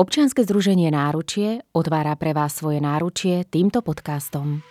Občianske združenie Náručie otvára pre vás svoje náručie týmto podcastom.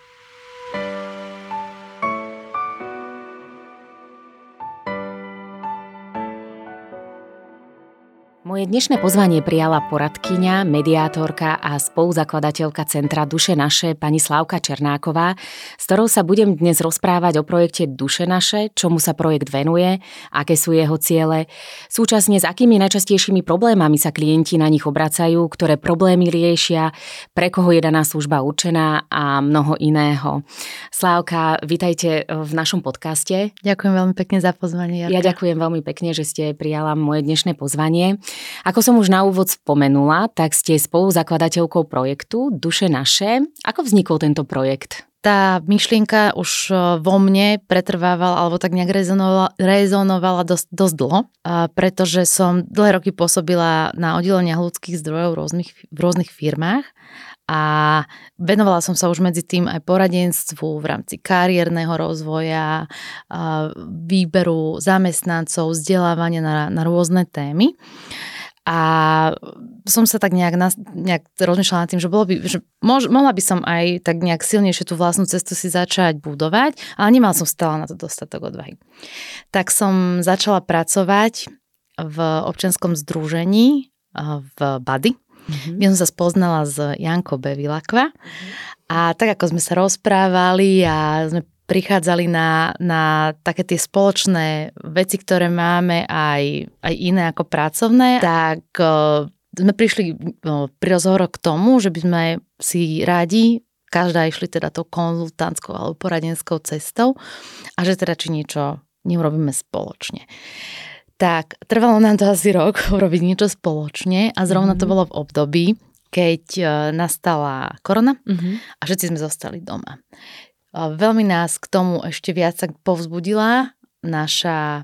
Moje dnešné pozvanie prijala poradkyňa, mediátorka a spoluzakladateľka Centra Duše naše pani Slávka Černáková, s ktorou sa budem dnes rozprávať o projekte Duše naše, čomu sa projekt venuje, aké sú jeho ciele, súčasne s akými najčastejšími problémami sa klienti na nich obracajú, ktoré problémy riešia, pre koho je daná služba určená a mnoho iného. Slávka, vitajte v našom podcaste. Ďakujem veľmi pekne za pozvanie, Jarka. Ja ďakujem veľmi pekne, že ste prijala moje dnešné pozvanie. Ako som už na úvod spomenula, tak ste spoluzakladateľkou projektu Duše naše. Ako vznikol tento projekt? Tá myšlienka už vo mne pretrvávala, alebo tak nejak rezonovala dosť dlho, pretože som dlhé roky pôsobila na oddeleniach ľudských zdrojov v rôznych firmách a venovala som sa už medzi tým aj poradenstvu v rámci kariérneho rozvoja, výberu zamestnancov, vzdelávania na rôzne témy. A som sa tak nejak rozmýšľala nad tým, že mohla by som aj tak nejak silnejšie tú vlastnú cestu si začať budovať, ale nemala som stále na to dostatok odvahy. Tak som začala pracovať v občianskom združení v Bady. Ja som sa spoznala s Jankou Bevilakva a tak ako sme sa rozprávali a sme prichádzali na také tie spoločné veci, ktoré máme aj iné ako pracovné, tak sme prišli pri rozhovore k tomu, že by sme si radi každá išli teda tou konzultantskou alebo poradenskou cestou a že teda či niečo neurobíme spoločne. Tak trvalo nám to asi rok urobiť niečo spoločne a zrovna to bolo v období, keď nastala korona a všetci sme zostali doma. Veľmi nás k tomu ešte viac tak povzbudila naša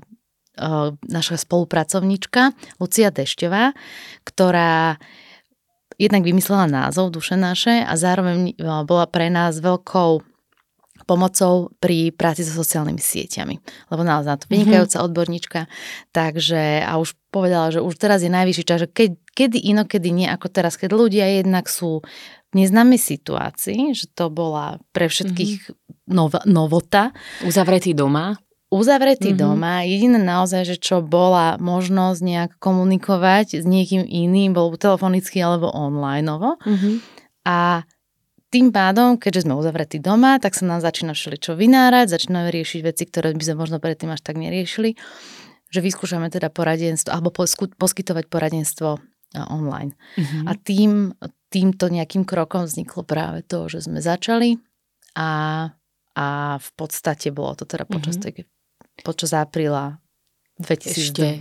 spolupracovníčka Lucia Dešťová, ktorá jednak vymyslela názov Duše naše a zároveň bola pre nás veľkou pomocou pri práci so sociálnymi sieťami. Lebo naozaj na to vynikajúca odborníčka. Takže a už povedala, že už teraz je najvyšší čas, že kedy inokedy nie ako teraz, keď ľudia jednak sú v neznámej situácii, že to bola pre všetkých novota. Uzavretí doma. Doma. Jediné naozaj, že čo bola možnosť nejak komunikovať s niekým iným, bol telefonicky alebo onlineovo. A tým pádom, keďže sme uzavretí doma, tak sa nám začína všeličo vynárať, začínajú riešiť veci, ktoré by sme možno predtým až tak neriešili, že vyskúšame teda poradenstvo alebo poskytovať poradenstvo online. A týmto nejakým krokom vzniklo práve to, že sme začali a v podstate bolo to teda počas apríla 2020.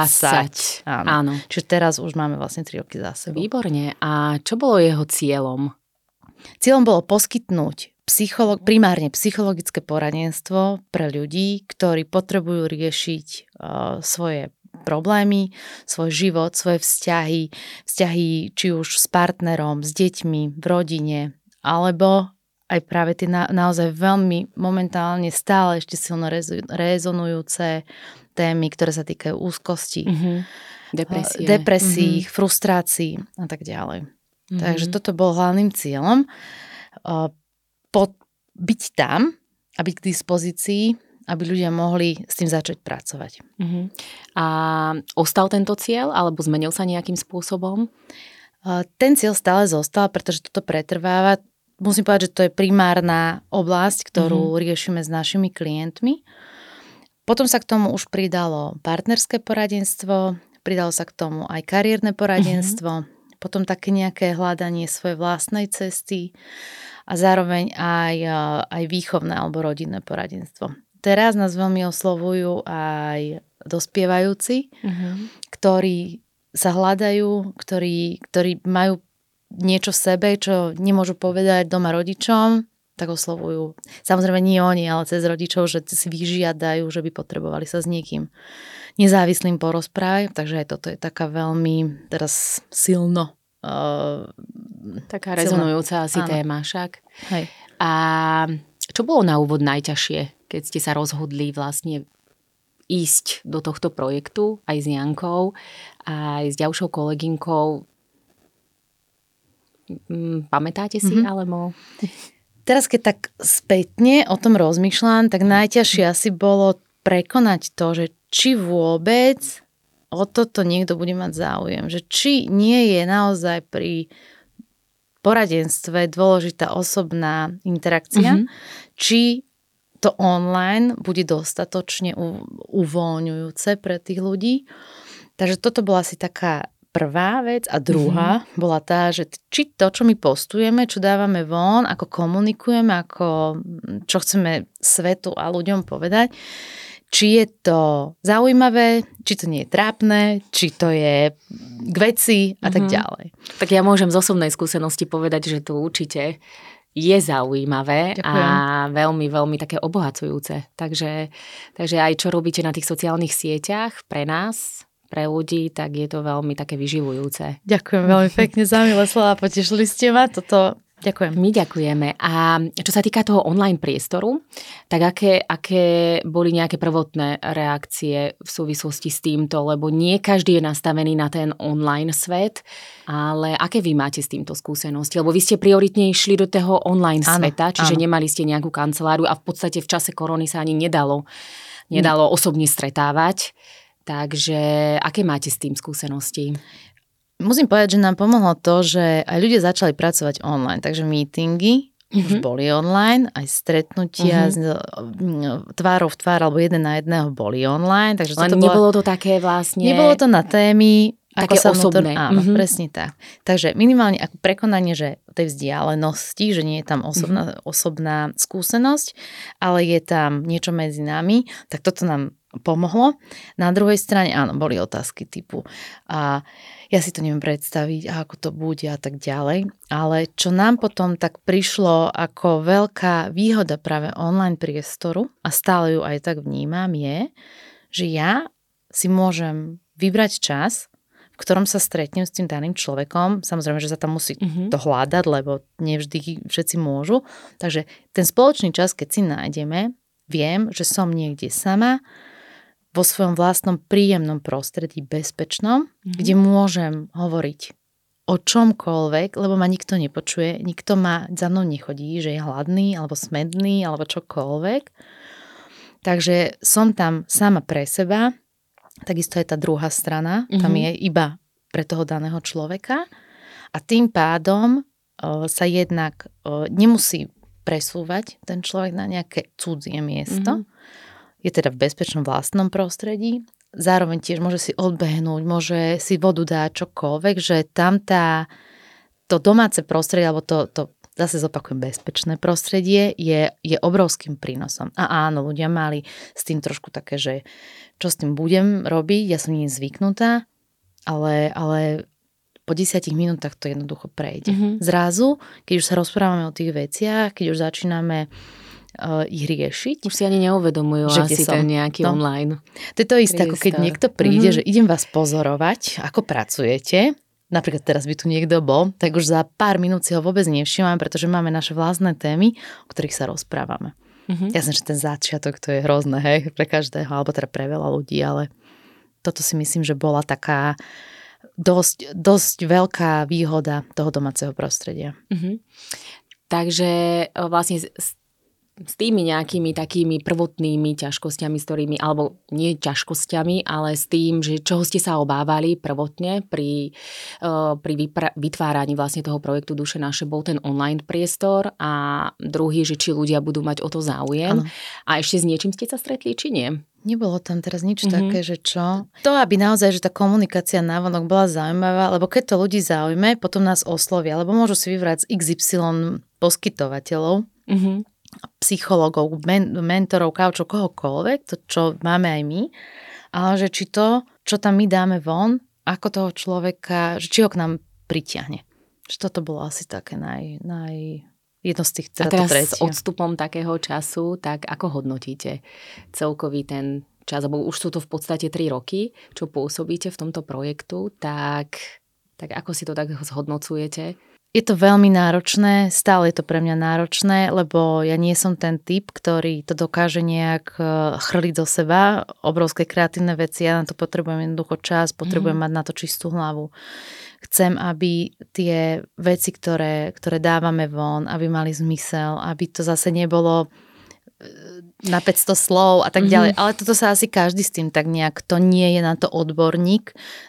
Áno. Čiže teraz už máme vlastne 3 roky za sebou. Výborne. A čo bolo jeho cieľom? Cieľom bolo poskytnúť primárne psychologické poradenstvo pre ľudí, ktorí potrebujú riešiť svoje problémy, svoj život, svoje vzťahy či už s partnerom, s deťmi, v rodine, alebo aj práve tie naozaj veľmi momentálne stále ešte silno rezonujúce témy, ktoré sa týkajú úzkosti, depresií, frustrácií a tak ďalej. Takže toto bol hlavným cieľom. Byť tam a byť k dispozícii, aby ľudia mohli s tým začať pracovať. A ostal tento cieľ, alebo zmenil sa nejakým spôsobom? Ten cieľ stále zostal, pretože toto pretrváva. Musím povedať, že to je primárna oblasť, ktorú riešime s našimi klientmi. Potom sa k tomu už pridalo partnerské poradenstvo, pridalo sa k tomu aj kariérne poradenstvo, potom také nejaké hľadanie svojej vlastnej cesty a zároveň aj výchovné alebo rodinné poradenstvo. Teraz nás veľmi oslovujú aj dospievajúci, ktorí sa hľadajú, ktorí majú niečo v sebe, čo nemôžu povedať doma rodičom, tak oslovujú. Samozrejme nie oni, ale cez rodičov, že si vyžiadajú, že by potrebovali sa s niekým nezávislým porozprávať. Takže aj toto je taká veľmi teraz silno. Taká rezonujúca asi téma však. Hej. A čo bolo na úvod najťažšie, keď ste sa rozhodli vlastne ísť do tohto projektu aj s Jankou, aj s ďalšou kolegynkou? Pamätáte si, alebo... Teraz, keď tak spätne o tom rozmýšľam, tak najťažšie asi bolo prekonať to, že či vôbec o toto niekto bude mať záujem. Že či nie je naozaj pri poradenstve dôležitá osobná interakcia, či to online bude dostatočne uvoľňujúce pre tých ľudí. Takže toto bola asi taká prvá vec a druhá bola tá, že či to, čo my postujeme, čo dávame von, ako komunikujeme, čo chceme svetu a ľuďom povedať, či je to zaujímavé, či to nie je trápne, či to je k veci a tak ďalej. Tak ja môžem z osobnej skúsenosti povedať, že to určite je zaujímavé. Ďakujem. A veľmi, veľmi také obohacujúce. Takže aj čo robíte na tých sociálnych sieťach pre nás, pre ľudí, tak je to veľmi také vyživujúce. Ďakujem veľmi pekne za milé slova, potešili ste ma. Toto ďakujem. My ďakujeme. A čo sa týka toho online priestoru, tak aké boli nejaké prvotné reakcie v súvislosti s týmto, lebo nie každý je nastavený na ten online svet, ale aké vy máte s týmto skúsenosti? Lebo vy ste prioritne išli do toho online sveta, čiže nemali ste nejakú kanceláriu a v podstate v čase korony sa ani nedalo osobne stretávať. Takže aké máte s tým skúsenosti? Musím povedať, že nám pomohlo to, že aj ľudia začali pracovať online, takže meetingy už boli online, aj stretnutia tvárou v tvár alebo jeden na jedného boli online. Takže len nebolo to také vlastne... Nebolo to na témy... Také osobné. Áno, presne tak. Takže minimálne ako prekonanie, že tej vzdialenosti, že nie je tam osobná skúsenosť, ale je tam niečo medzi nami, tak toto nám pomohlo. Na druhej strane, áno, boli otázky typu a ja si to neviem predstaviť, ako to bude a tak ďalej. Ale čo nám potom tak prišlo ako veľká výhoda práve online priestoru a stále ju aj tak vnímam je, že ja si môžem vybrať čas, v ktorom sa stretnem s tým daným človekom. Samozrejme, že sa tam musí to hľadať, lebo nevždy všetci môžu. Takže ten spoločný čas, keď si nájdeme, viem, že som niekde sama, vo svojom vlastnom príjemnom prostredí, bezpečnom, kde môžem hovoriť o čomkoľvek, lebo ma nikto nepočuje, nikto ma za mnou nechodí, že je hladný, alebo smedný, alebo čokoľvek. Takže som tam sama pre seba. Takisto je tá druhá strana, tam je iba pre toho daného človeka a tým pádom sa jednak nemusí presúvať ten človek na nejaké cudzie miesto. Je teda v bezpečnom vlastnom prostredí. Zároveň tiež môže si odbehnúť, môže si vodu dať čokoľvek, že tam to domáce prostredie, alebo to zase zopakujem, bezpečné prostredie je obrovským prínosom. A áno, ľudia mali s tým trošku také, že čo s tým budem robiť, ja som nie zvyknutá, ale po 10 minútach to jednoducho prejde. Zrazu, keď už sa rozprávame o tých veciach, keď už začíname ich riešiť. Už si ani neuvedomujú asi ten nejaký online. To je to isté, ako keď niekto príde, že idem vás pozorovať, ako pracujete. Napríklad teraz by tu niekto bol, tak už za pár minút si ho vôbec nevšímam, pretože máme naše vlastné témy, o ktorých sa rozprávame. Jasne, že ten začiatok to je hrozné, hej, pre každého, alebo teda pre veľa ľudí, ale toto si myslím, že bola taká dosť veľká výhoda toho domáceho prostredia. Takže vlastne s tými nejakými takými prvotnými ťažkosťami, s ktorými, alebo nie ťažkosťami, ale s tým, že čoho ste sa obávali prvotne pri vytváraní vlastne toho projektu Duše naše, bol ten online priestor a druhý, že či ľudia budú mať o to záujem. Ano. A ešte s niečím ste sa stretli, či nie? Nebolo tam teraz nič také, že čo? To, aby naozaj, že tá komunikácia návonok bola zaujímavá, lebo keď to ľudí zaujme, potom nás oslovia, lebo môžu si vybrať z XY poskytovateľov, psychologov, mentorov, kaučov, kohokoľvek, to čo máme aj my, ale že či to, čo tam my dáme von, ako toho človeka, že či ho k nám pritiahne. Že toto bolo asi také jedno z tých a teraz s odstupom takého času, tak ako hodnotíte celkový ten čas, lebo už sú to v podstate 3 roky, čo pôsobíte v tomto projektu, tak ako si to tak zhodnocujete? Je to veľmi náročné, stále je to pre mňa náročné, lebo ja nie som ten typ, ktorý to dokáže nejak chrliť do seba, obrovské kreatívne veci, ja na to potrebujem jednoducho čas, potrebujem mať na to čistú hlavu. Chcem, aby tie veci, ktoré dávame von, aby mali zmysel, aby to zase nebolo na 500 slov a tak ďalej. Ale toto sa asi každý s tým tak nejak, to nie je na to odborník,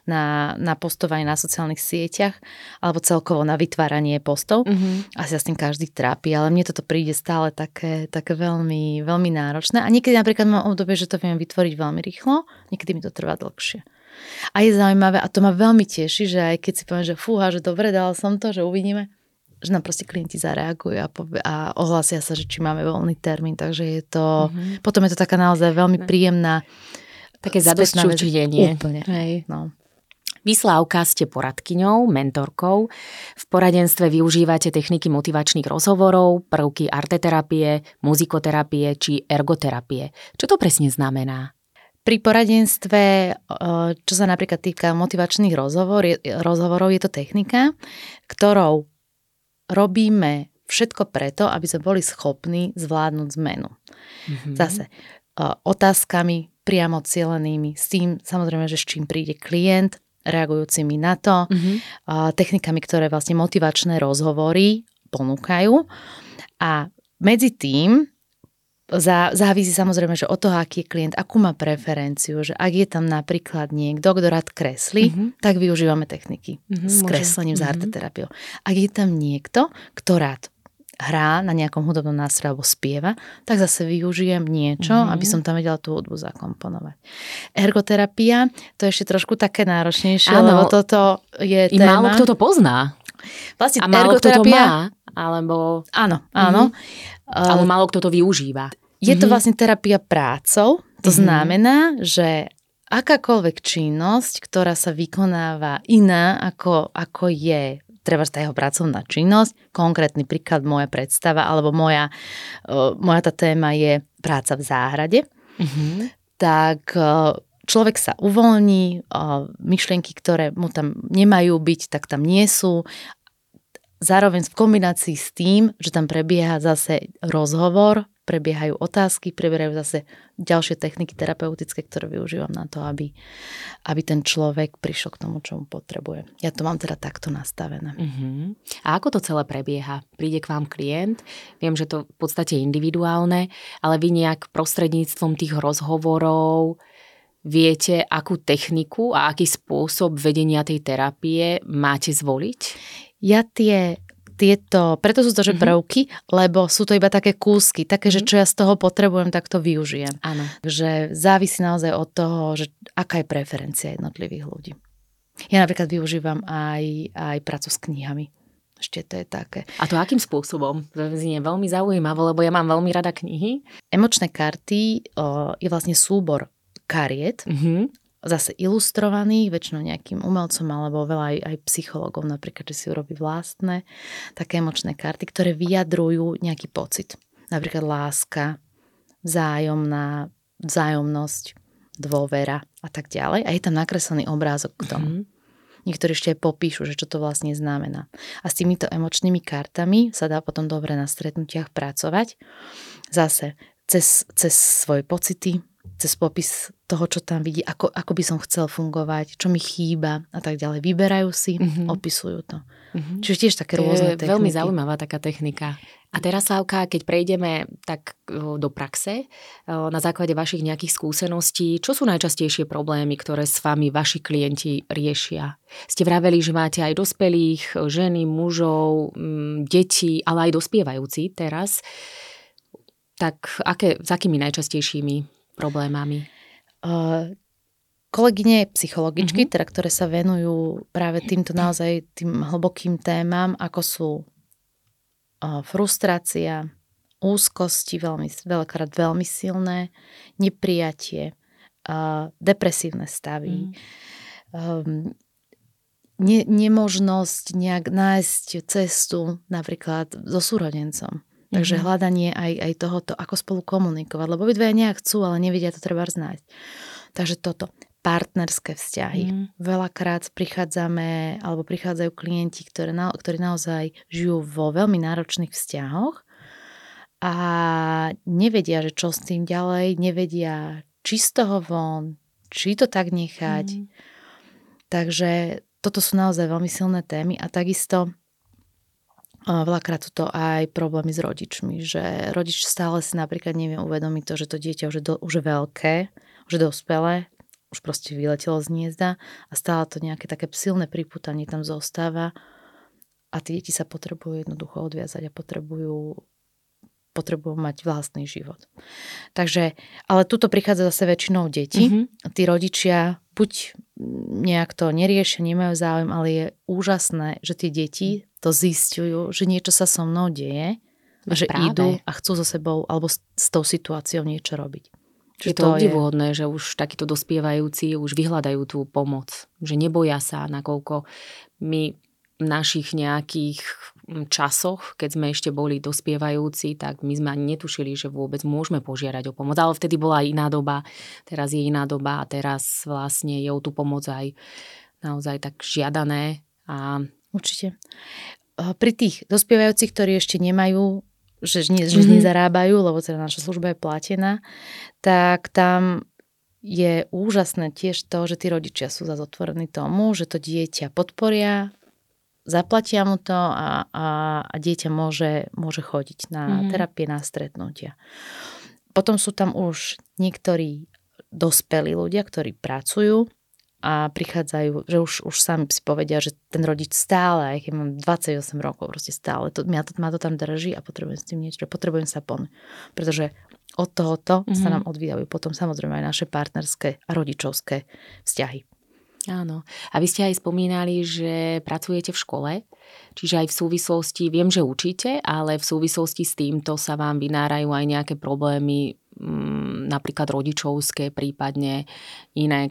na postovanie na sociálnych sieťach alebo celkovo na vytváranie postov. Asi sa s tým každý trápi, ale mne toto príde stále také veľmi, veľmi náročné. A niekedy napríklad mám obdobie, že to viem vytvoriť veľmi rýchlo, niekedy mi to trvá dlhšie. A je zaujímavé, a to ma veľmi teší, že aj keď si poviem, že fúha, že dobre, dal som to, že uvidíme, že nám proste klienti zareagujú a ohlásia sa, že či máme voľný termín, takže je to, potom je to taká naozaj veľmi príjemná také zadosťučinenie. Úplne. Hej. No. Vy, Slávka, ste poradkyňou, mentorkou. V poradenstve využívate techniky motivačných rozhovorov, prvky arteterapie, muzikoterapie či ergoterapie. Čo to presne znamená? Pri poradenstve, čo sa napríklad týka motivačných rozhovorov, je to technika, ktorou robíme všetko preto, aby sme boli schopní zvládnuť zmenu. Zase otázkami priamo cielenými, s tým samozrejme, že s čím príde klient, reagujúcimi na to, technikami, ktoré vlastne motivačné rozhovory ponúkajú. A medzi tým závisí samozrejme, že od toho, aký je klient, akú má preferenciu, že ak je tam napríklad niekto, kto rád kreslí, tak využívame techniky s kreslením, s arteterapiou. Ak je tam niekto, kto rád hrá na nejakom hudobnom nástroji alebo spieva, tak zase využijem niečo, aby som tam vedela tú hudbu zakomponovať. Ergoterapia, to je ešte trošku také náročnejšie, lebo toto je téma. Málo kto to pozná. Vlastne a málo kto to má. Alebo... Áno. Ale málo kto to využíva. Je to vlastne terapia prácou. To znamená, že akákoľvek činnosť, ktorá sa vykonáva iná, ako je treba tá jeho pracovná činnosť, konkrétny príklad, moja predstava, alebo moja tá téma je práca v záhrade, tak človek sa uvoľní, myšlienky, ktoré mu tam nemajú byť, tak tam nie sú. Zároveň v kombinácii s tým, že tam prebieha zase rozhovor, prebiehajú otázky, prebiehajú zase ďalšie techniky terapeutické, ktoré využívam na to, aby ten človek prišiel k tomu, čo mu potrebuje. Ja to mám teda takto nastavené. A ako to celé prebieha? Príde k vám klient, viem, že to v podstate individuálne, ale vy nejak prostredníctvom tých rozhovorov viete, akú techniku a aký spôsob vedenia tej terapie máte zvoliť? Ja preto sú to, že prvky, lebo sú to iba také kúsky, také, že čo ja z toho potrebujem, tak to využijem. Áno. Takže závisí naozaj od toho, že aká je preferencia jednotlivých ľudí. Ja napríklad využívam aj prácu s knihami. Ešte to je také. A to akým spôsobom? To je veľmi zaujímavé, lebo ja mám veľmi rada knihy. Emočné karty je vlastne súbor kariet, zase ilustrovaných, väčšinou nejakým umelcom alebo veľa aj psychologov, napríklad, že si urobí vlastné také emočné karty, ktoré vyjadrujú nejaký pocit. Napríklad láska, vzájomnosť, dôvera a tak ďalej. A je tam nakreslený obrázok k tomu. Niektorí ešte aj popíšu, že čo to vlastne znamená. A s týmito emočnými kartami sa dá potom dobre na stretnutiach pracovať. Zase cez svoje pocity, cez popis toho, čo tam vidí, ako by som chcel fungovať, čo mi chýba a tak ďalej. Vyberajú si, opisujú to. Čiže tiež také rôzne techniky. Veľmi zaujímavá taká technika. A teraz, Slávka, keď prejdeme tak do praxe, na základe vašich nejakých skúseností, čo sú najčastejšie problémy, ktoré s vami vaši klienti riešia? Ste vraveli, že máte aj dospelých, ženy, mužov, deti, ale aj dospievajúci teraz. Tak s akými najčastejšími problémami? Kolegyne psychologičky, teda, ktoré sa venujú práve týmto naozaj tým hlbokým témam, ako sú frustrácia, úzkosti, veľakrát veľmi silné, neprijatie, depresívne stavy, nemožnosť nejak nájsť cestu napríklad so súrodencom. Takže hľadanie aj tohoto, ako spolu komunikovať, lebo obidvaja nejak chcú, ale nevedia to treba znáť. Takže toto. partnerské vzťahy. Veľakrát prichádzajú klienti, ktorí naozaj žijú vo veľmi náročných vzťahoch a nevedia, že čo s tým ďalej, nevedia, či z toho von, či to tak nechať. Takže toto sú naozaj veľmi silné témy a takisto veľakrát sú to aj problémy s rodičmi, že rodič stále si napríklad nevie uvedomiť to, že to dieťa už je veľké, už je dospelé, už proste vyletelo z hniezda a stále to nejaké také silné pripútanie tam zostáva a tie deti sa potrebujú jednoducho odviazať a potrebujú mať vlastný život. Takže, ale tuto prichádza zase väčšinou deti. Tí rodičia buď nejak to neriešia, nemajú záujem, ale je úžasné, že tie deti to zisťujú, že niečo sa so mnou deje a že idú a chcú so sebou alebo s tou situáciou niečo robiť. Je to obdivuhodné, že už takíto dospievajúci už vyhľadajú tú pomoc. Že neboja sa, nakoľko my v našich nejakých časoch, keď sme ešte boli dospievajúci, tak my sme ani netušili, že vôbec môžeme požiadať o pomoc. Ale vtedy bola iná doba, teraz je iná doba a teraz vlastne je o tú pomoc aj naozaj tak žiadané. Určite. Pri tých dospievajúcich, ktorí ešte nemajú že nezarábajú, lebo teda naša služba je platená, tak tam je úžasné tiež to, že tí rodičia sú zase otvorení tomu, že to dieťa podporia, zaplatia mu to a dieťa môže chodiť na terapie, na stretnutia. Potom sú tam už niektorí dospelí ľudia, ktorí pracujú a prichádzajú, že už sami si povedia, že ten rodič stále, aj keď mám 28 rokov, proste stále, ma to tam drží a potrebujem s tým niečo, potrebujem sa pomôcť. Pretože od tohoto sa nám odvíjajú potom samozrejme aj naše partnerské a rodičovské vzťahy. Áno. A vy ste aj spomínali, že pracujete v škole, čiže aj v súvislosti, viem, že učíte, ale v súvislosti s týmto sa vám vynárajú aj nejaké problémy, napríklad rodičovské, prípadne iné,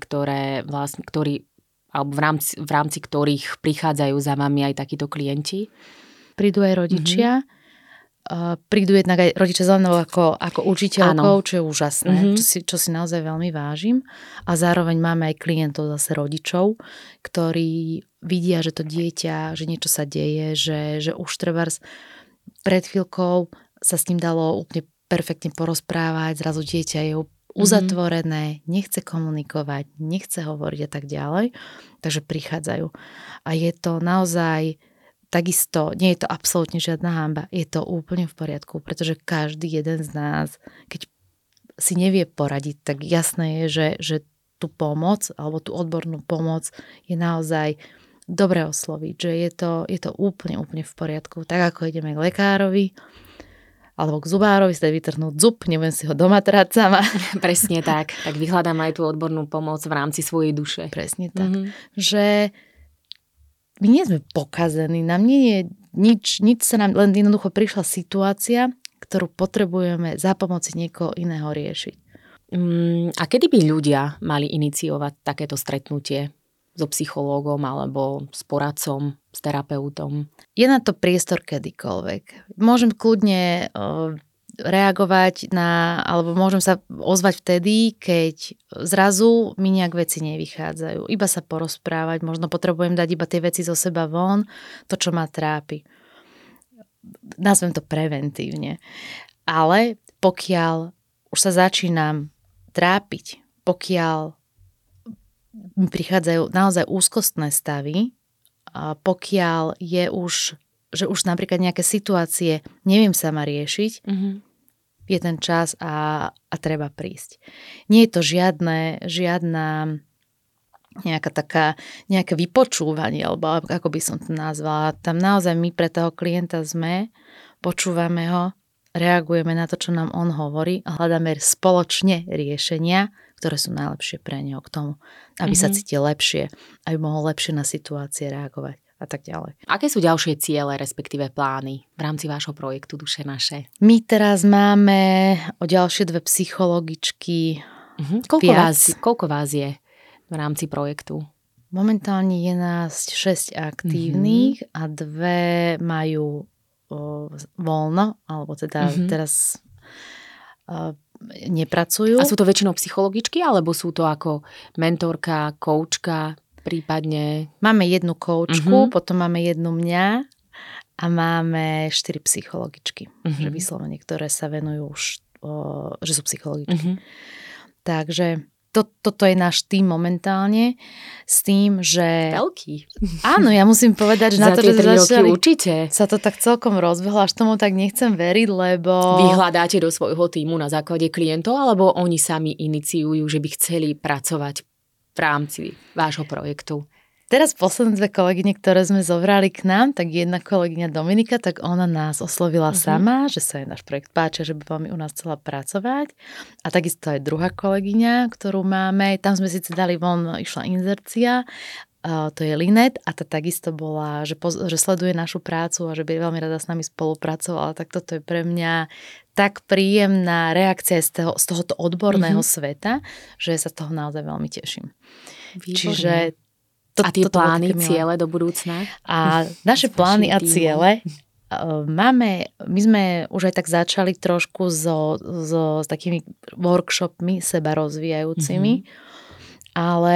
alebo v rámci ktorých prichádzajú za vami aj takíto klienti? Prídu aj rodičia. Prídu jednak aj rodičia za mnou ako učiteľkou, čo je úžasné, čo si naozaj veľmi vážim. A zároveň máme aj klientov zase rodičov, ktorí vidia, že to dieťa, že niečo sa deje, že už trebárs pred chvíľkou sa s ním dalo úplne perfektne porozprávať, zrazu dieťa je uzatvorené, nechce komunikovať, nechce hovoriť a tak ďalej. Takže prichádzajú. A je to naozaj takisto, nie je to absolútne žiadna hanba, je to úplne v poriadku, pretože každý jeden z nás, keď si nevie poradiť, tak jasné je, že tú pomoc alebo tú odbornú pomoc je naozaj dobre osloviť, že je to úplne v poriadku. Tak ako ideme k lekárovi alebo k zubárovi, si dať vytrhnúť zub, nebudem si ho doma trhať sama. Presne tak. Tak vyhľadám aj tú odbornú pomoc v rámci svojej duše. Presne tak. Že my nie sme pokazení, nám nie je nič sa nám, len jednoducho prišla situácia, ktorú potrebujeme za pomoci niekoho iného riešiť. A kedy by ľudia mali iniciovať takéto stretnutie so psychológom alebo s poradcom, s terapeutom? Je na to priestor kedykoľvek. Môžem kľudne reagovať alebo môžem sa ozvať vtedy, keď zrazu mi nejak veci nevychádzajú. Iba sa porozprávať, možno potrebujem dať iba tie veci zo seba von, to, čo ma trápi. Nazvem to preventívne. Ale pokiaľ už sa začínam trápiť, pokiaľ mi prichádzajú naozaj úzkostné stavy, a pokiaľ je že už napríklad nejaké situácie neviem sama riešiť, je ten čas a treba prísť. Nie je to žiadna nejaké vypočúvanie, alebo ako by som to nazvala. Tam naozaj my pre toho klienta sme, počúvame ho, reagujeme na to, čo nám on hovorí a hľadáme spoločne riešenia, ktoré sú najlepšie pre neho k tomu, aby sa cítil lepšie, aby mohol lepšie na situácie reagovať a tak ďalej. Aké sú ďalšie ciele, respektíve plány v rámci vášho projektu Duše naše? My teraz máme o ďalšie 2 psychologičky. Koľko vás je v rámci projektu? Momentálne je nás 6 aktívnych a 2 majú voľno, alebo teda teraz nepracujú. A sú to väčšinou psychologičky, alebo sú to ako mentorka, koučka, prípadne? Máme jednu koučku, potom máme jednu mňa a máme 4 psychologičky, že vyslovene, ktoré sa venujú už, že sú psychologičky. Takže toto je náš tým momentálne s tým, že... Veľký. Áno, ja musím povedať, že na to, že začali určite sa to tak celkom rozbehlo, až tomu tak nechcem veriť, lebo... Vy hľadáte do svojho týmu na základe klientov, alebo oni sami iniciujú, že by chceli pracovať v rámci vášho projektu? Teraz posledné 2 kolegyne, ktoré sme zobrali k nám, tak jedna kolegyňa Dominika, tak ona nás oslovila sama, že sa jej náš projekt páči, že by veľmi u nás chcela pracovať. A takisto aj druhá kolegyňa, ktorú máme, tam sme síce dali von, išla inzercia, to je Linet a tá takisto bola, že sleduje našu prácu a že by veľmi rada s nami spolupracovala. Tak toto je pre mňa tak príjemná reakcia z tohoto odborného sveta, že sa toho naozaj veľmi teším. Výborné. Čiže a tie plány, ciele do budúcna? A naše plány a ciele my sme už aj tak začali trošku so takými workshopmi seba rozvíjajúcimi, ale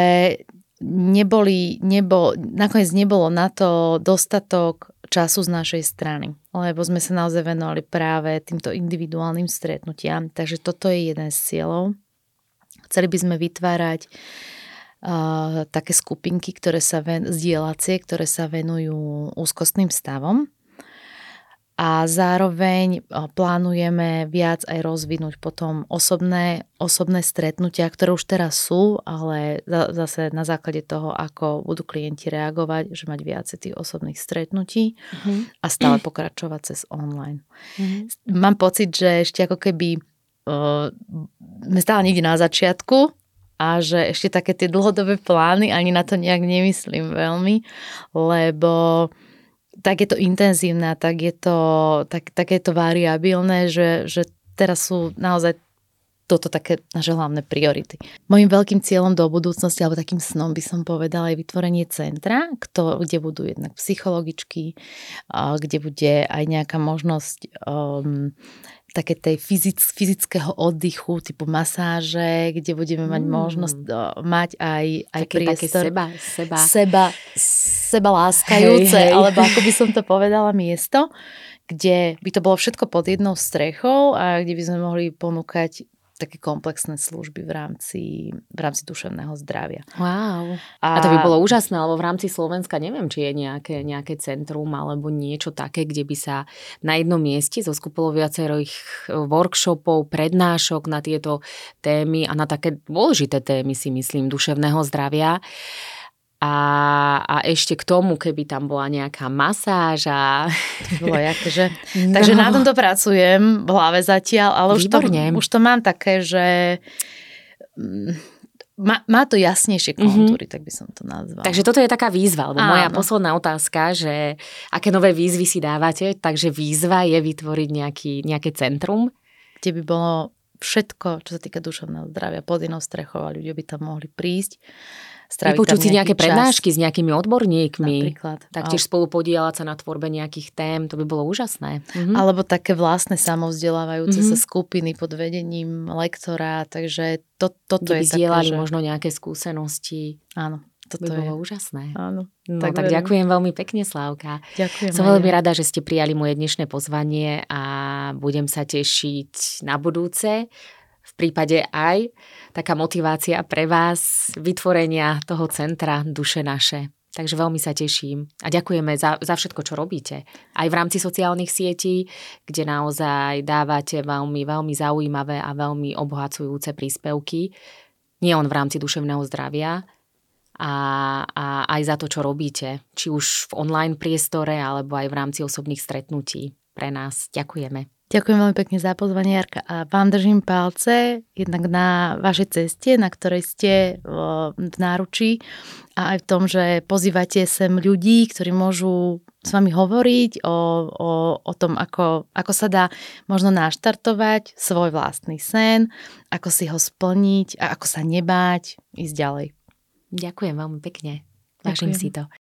nakoniec nebolo na to dostatok času z našej strany, lebo sme sa naozaj venovali práve týmto individuálnym stretnutiam, takže toto je jeden z cieľov. Chceli by sme vytvárať také skupinky, zdieľacie, ktoré sa venujú úzkostným stavom a zároveň plánujeme viac aj rozvinúť potom osobné stretnutia, ktoré už teraz sú, ale zase na základe toho, ako budú klienti reagovať, že mať viacej tých osobných stretnutí a stále pokračovať cez online. Mám pocit, že ešte ako keby sme stále niekde na začiatku, a že ešte také tie dlhodobé plány, ani na to nejak nemyslím veľmi, lebo tak je to intenzívne, tak je to variabilné, že teraz sú naozaj toto také naše hlavné priority. Mojím veľkým cieľom do budúcnosti, alebo takým snom by som povedala, je vytvorenie centra, kde budú jednak psychologičky, kde bude aj nejaká možnosť také tej fyzického oddychu, typu masáže, kde budeme mať možnosť mať aj priestor. Také seba láskajúce, alebo ako by som to povedala, miesto, kde by to bolo všetko pod jednou strechou a kde by sme mohli ponúkať také komplexné služby v rámci duševného zdravia. Wow. A to by bolo úžasné, lebo v rámci Slovenska neviem, či je nejaké centrum alebo niečo také, kde by sa na jednom mieste zoskupovalo viacerých workshopov, prednášok na tieto témy a na také dôležité témy, si myslím, duševného zdravia. A ešte k tomu, keby tam bola nejaká masáž a... To bolo akože... Takže na tomto pracujem v hlave zatiaľ, ale už to mám také, že má to jasnejšie kontúry, tak by som to nazvala. Takže toto je taká výzva, lebo moja posledná otázka, že aké nové výzvy si dávate, takže výzva je vytvoriť nejaké centrum, kde by bolo všetko, čo sa týka duševného zdravia, pod jednou strechou a ľudia by tam mohli prísť. Vypočuť si nejaké prednášky s nejakými odborníkmi. Napríklad. Taktiež spolu podieľať sa na tvorbe nejakých tém, to by bolo úžasné. Alebo také vlastné samovzdelávajúce sa skupiny pod vedením lektora, takže toto je také, zdieľali možno nejaké skúsenosti. Áno. Toto by bolo úžasné. Áno. Tak ďakujem veľmi pekne, Slávka. Ďakujem. Som veľmi rada, že ste prijali moje dnešné pozvanie a budem sa tešiť na budúce. V prípade aj taká motivácia pre vás vytvorenia toho centra Duše naše. Takže veľmi sa teším a ďakujeme za všetko, čo robíte. Aj v rámci sociálnych sietí, kde naozaj dávate veľmi, veľmi zaujímavé a veľmi obohacujúce príspevky. Nie len v rámci duševného zdravia, a aj za to, čo robíte. Či už v online priestore, alebo aj v rámci osobných stretnutí pre nás. Ďakujeme. Ďakujem veľmi pekne za pozvanie, Jarka. A vám držím palce jednak na vašej ceste, na ktorej ste v náručí a aj v tom, že pozývate sem ľudí, ktorí môžu s vami hovoriť o tom, ako sa dá možno naštartovať svoj vlastný sen, ako si ho splniť a ako sa nebáť ísť ďalej. Ďakujem veľmi pekne. Vážim si to.